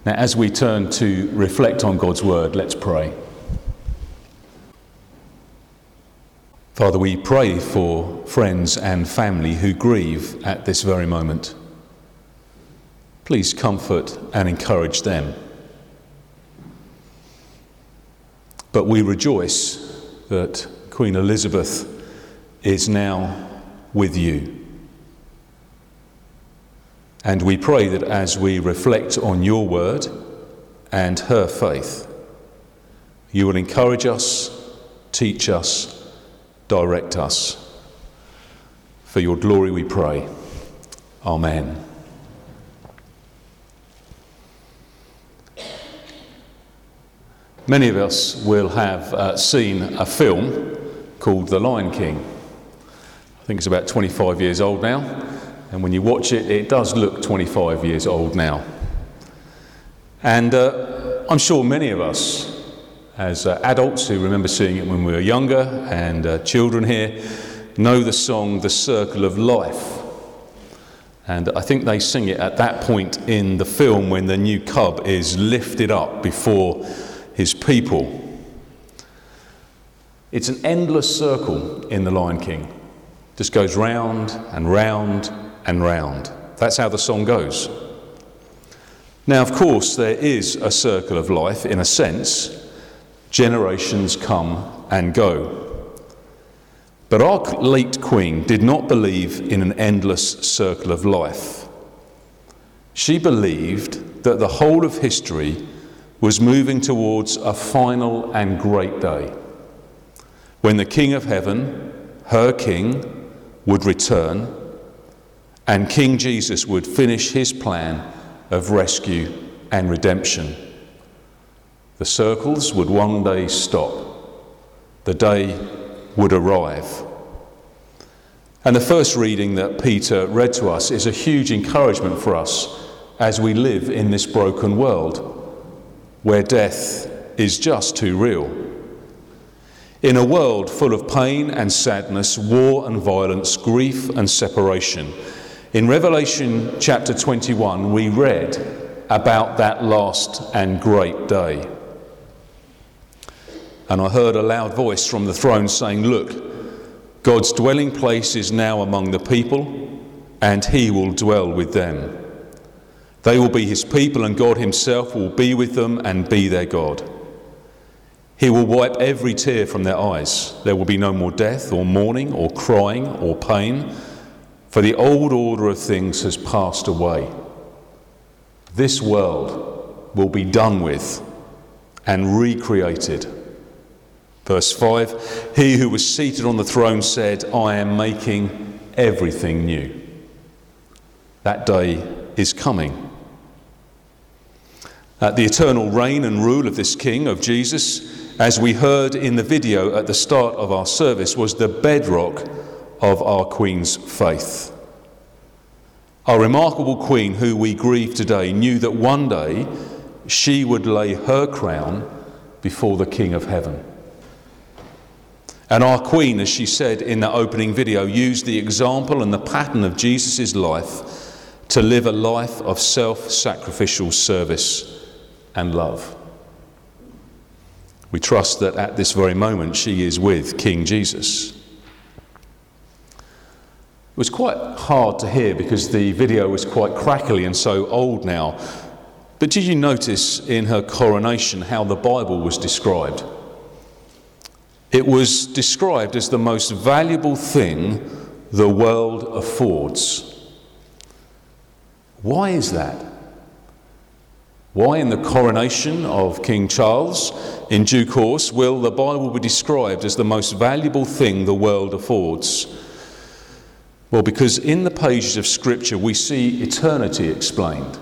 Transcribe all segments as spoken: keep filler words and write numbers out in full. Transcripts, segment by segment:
Now, as we turn to reflect on God's word, let's pray. Father, we pray for friends and family who grieve at this very moment. Please comfort and encourage them. But we rejoice that Queen Elizabeth is now with you. And we pray that as we reflect on your word and her faith, you will encourage us, teach us, direct us. For your glory we pray. Amen. Many of us will have uh, seen a film called The Lion King. I think it's about twenty-five years old now. And when you watch it, it does look twenty-five years old now. And uh, I'm sure many of us, as uh, adults who remember seeing it when we were younger, and uh, children here, know the song The Circle of Life. And I think they sing it at that point in the film when the new cub is lifted up before his people. It's an endless circle in The Lion King. Just goes round and round and round. That's how the song goes. Now, of course, there is a circle of life in a sense. Generations come and go. But our late Queen did not believe in an endless circle of life. She believed that the whole of history was moving towards a final and great day, when the King of Heaven, her King, would return, and King Jesus would finish his plan of rescue and redemption. The circles would one day stop. The day would arrive. And the first reading that Peter read to us is a huge encouragement for us as we live in this broken world where death is just too real. In a world full of pain and sadness, war and violence, grief and separation, in Revelation chapter twenty-one, we read about that last and great day. And I heard a loud voice from the throne saying, "Look, God's dwelling place is now among the people, and he will dwell with them. They will be his people, and God himself will be with them and be their God. He will wipe every tear from their eyes. There will be no more death or mourning or crying or pain, for the old order of things has passed away." This world will be done with and recreated. Verse five, he who was seated on the throne said, "I am making everything new." That day is coming. Uh, the eternal reign and rule of this King, of Jesus, as we heard in the video at the start of our service, was the bedrock of our Queen's faith. Our remarkable Queen, who we grieve today, knew that one day she would lay her crown before the King of Heaven. And our Queen, as she said in that opening video, used the example and the pattern of Jesus' life to live a life of self-sacrificial service and love. We trust that at this very moment she is with King Jesus. It was quite hard to hear because the video was quite crackly and so old now. But did you notice in her coronation how the Bible was described? It was described as the most valuable thing the world affords. Why is that? Why in the coronation of King Charles, in due course, will the Bible be described as the most valuable thing the world affords? Well, because in the pages of Scripture we see eternity explained.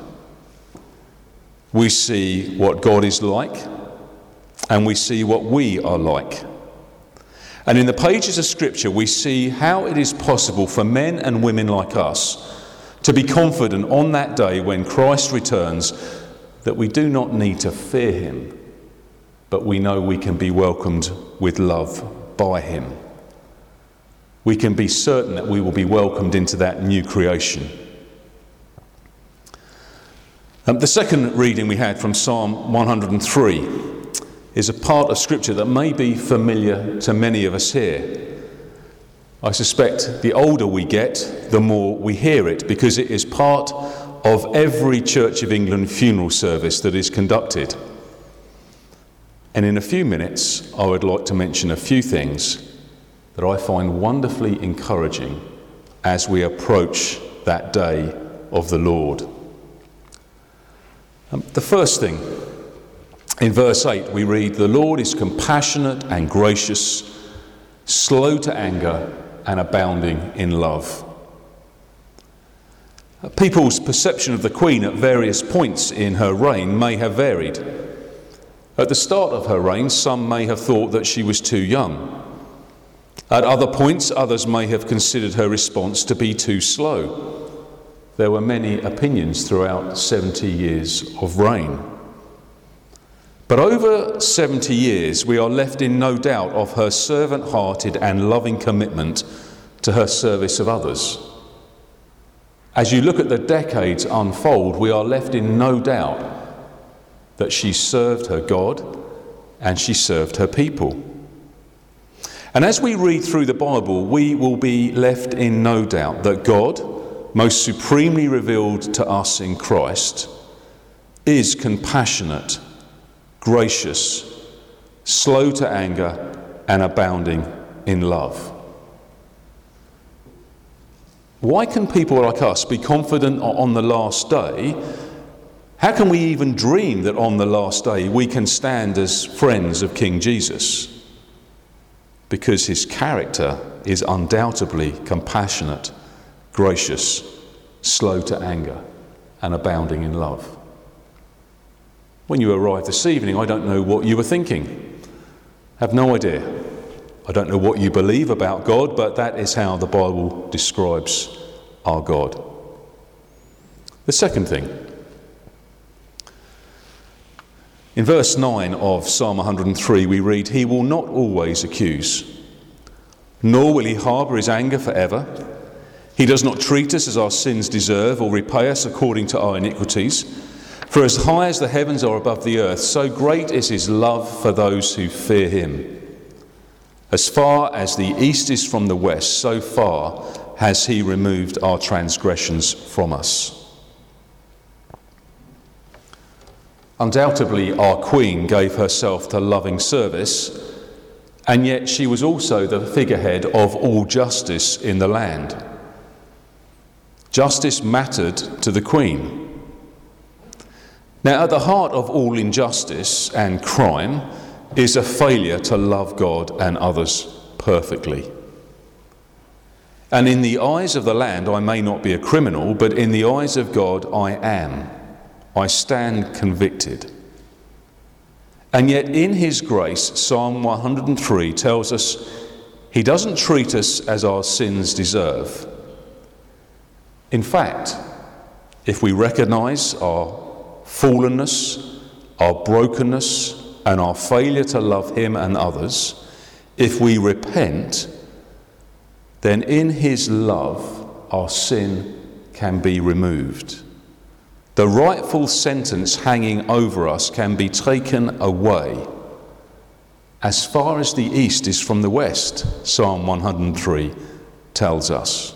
We see what God is like, and we see what we are like. And in the pages of Scripture we see how it is possible for men and women like us to be confident on that day when Christ returns that we do not need to fear him, but we know we can be welcomed with love by him. We can be certain that we will be welcomed into that new creation. Um, the second reading we had from Psalm one hundred and three is a part of Scripture that may be familiar to many of us here. I suspect the older we get, the more we hear it, because it is part of every Church of England funeral service that is conducted. And in a few minutes, I would like to mention a few things that I find wonderfully encouraging as we approach that day of the Lord. Um, the first thing, in verse eight, we read, "The Lord is compassionate and gracious, slow to anger and abounding in love." People's perception of the Queen at various points in her reign may have varied. At the start of her reign, some may have thought that she was too young. At other points, others may have considered her response to be too slow. There were many opinions throughout seventy years of reign. But over seventy years, we are left in no doubt of her servant-hearted and loving commitment to her service of others. As you look at the decades unfold, we are left in no doubt that she served her God and she served her people. And as we read through the Bible, we will be left in no doubt that God, most supremely revealed to us in Christ, is compassionate, gracious, slow to anger, and abounding in love. Why can people like us be confident on the last day? How can we even dream that on the last day we can stand as friends of King Jesus? Because his character is undoubtedly compassionate, gracious, slow to anger, and abounding in love. When you arrived this evening, I don't know what you were thinking. I have no idea. I don't know what you believe about God, but that is how the Bible describes our God. The second thing, in verse nine of Psalm one hundred and three, we read, "He will not always accuse, nor will he harbour his anger forever. He does not treat us as our sins deserve, or repay us according to our iniquities. For as high as the heavens are above the earth, so great is his love for those who fear him. As far as the east is from the west, so far has he removed our transgressions from us." Undoubtedly, our Queen gave herself to loving service, and yet she was also the figurehead of all justice in the land. Justice mattered to the Queen. Now, at the heart of all injustice and crime is a failure to love God and others perfectly. And in the eyes of the land, I may not be a criminal, but in the eyes of God, I am. I stand convicted. And yet in his grace, Psalm one hundred and three tells us he doesn't treat us as our sins deserve. In fact, if we recognise our fallenness, our brokenness, and our failure to love him and others, if we repent, then in his love our sin can be removed. The rightful sentence hanging over us can be taken away. As far as the east is from the west, Psalm one hundred and three tells us.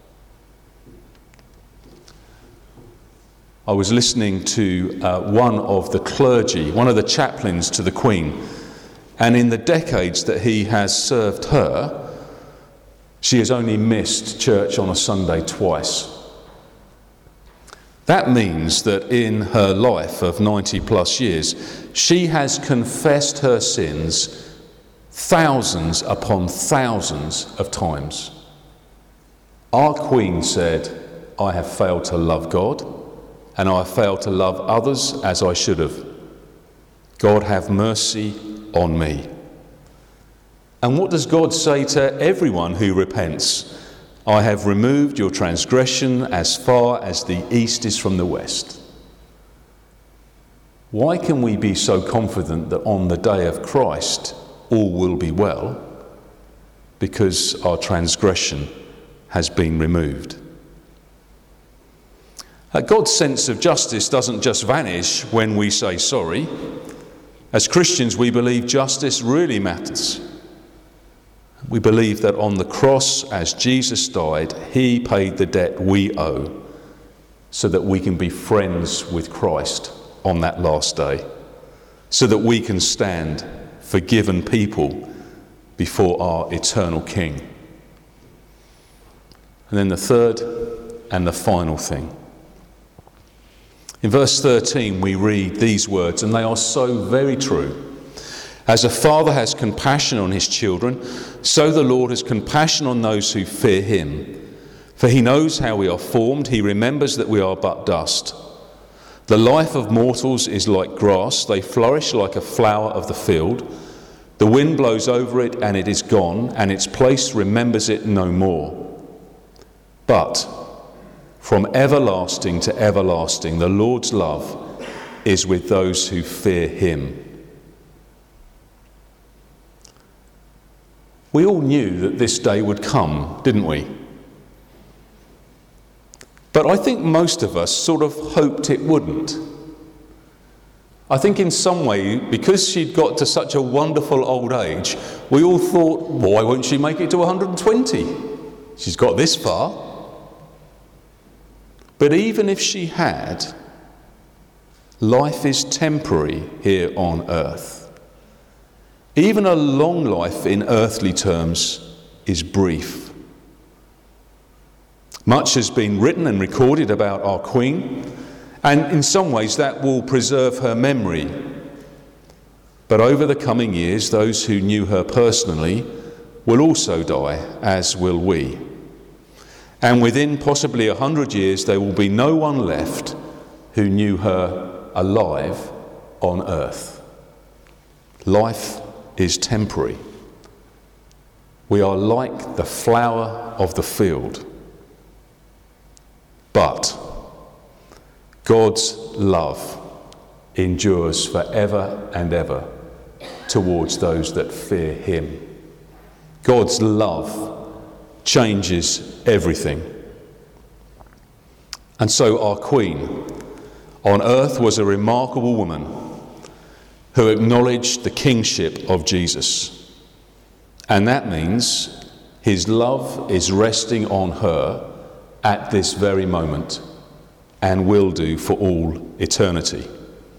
I was listening to uh, one of the clergy, one of the chaplains to the Queen, and in the decades that he has served her, she has only missed church on a Sunday twice. That means that in her life of ninety plus years, she has confessed her sins thousands upon thousands of times. Our Queen said, "I have failed to love God, and I have failed to love others as I should have. God have mercy on me." And what does God say to everyone who repents? "I have removed your transgression as far as the east is from the west." Why can we be so confident that on the day of Christ all will be well? Because our transgression has been removed. Uh, God's sense of justice doesn't just vanish when we say sorry. As Christians, we believe justice really matters. We believe that on the cross, as Jesus died, he paid the debt we owe so that we can be friends with Christ on that last day, so that we can stand forgiven people before our eternal King. And then the third and the final thing. In verse thirteen, we read these words, and they are so very true. As a father has compassion on his children, so the Lord has compassion on those who fear him. For he knows how we are formed, he remembers that we are but dust. The life of mortals is like grass, they flourish like a flower of the field. The wind blows over it and it is gone, and its place remembers it no more. But from everlasting to everlasting, the Lord's love is with those who fear him. We all knew that this day would come, didn't we? But I think most of us sort of hoped it wouldn't. I think in some way, because she'd got to such a wonderful old age, we all thought, why won't she make it to one hundred twenty? She's got this far. But even if she had, life is temporary here on earth. Even a long life in earthly terms is brief. Much has been written and recorded about our Queen, and in some ways that will preserve her memory. But over the coming years, those who knew her personally will also die, as will we. And within possibly a hundred years, there will be no one left who knew her alive on earth. Life is temporary. We are like the flower of the field. But God's love endures forever and ever towards those that fear him. God's love changes everything. And so our Queen on earth was a remarkable woman who acknowledged the kingship of Jesus. And that means his love is resting on her at this very moment and will do for all eternity.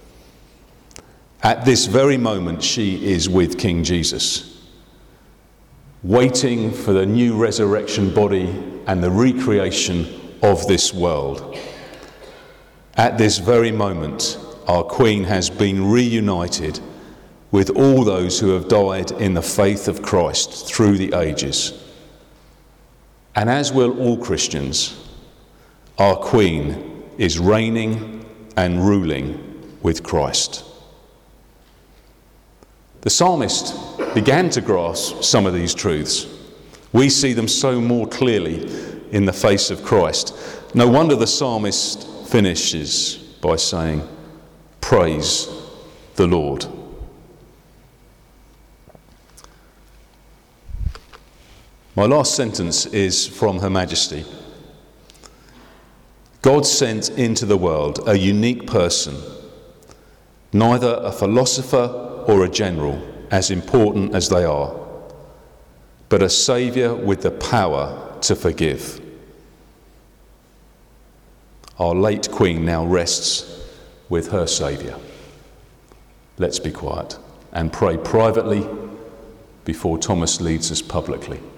At this very moment, she is with King Jesus, waiting for the new resurrection body and the recreation of this world. At this very moment, our Queen has been reunited with all those who have died in the faith of Christ through the ages. And as will all Christians, our Queen is reigning and ruling with Christ. The psalmist began to grasp some of these truths. We see them so more clearly in the face of Christ. No wonder the psalmist finishes by saying, "Praise the Lord." My last sentence is from Her Majesty. God sent into the world a unique person, neither a philosopher or a general, as important as they are, but a saviour with the power to forgive. Our late Queen now rests with her saviour. Let's be quiet and pray privately before Thomas leads us publicly.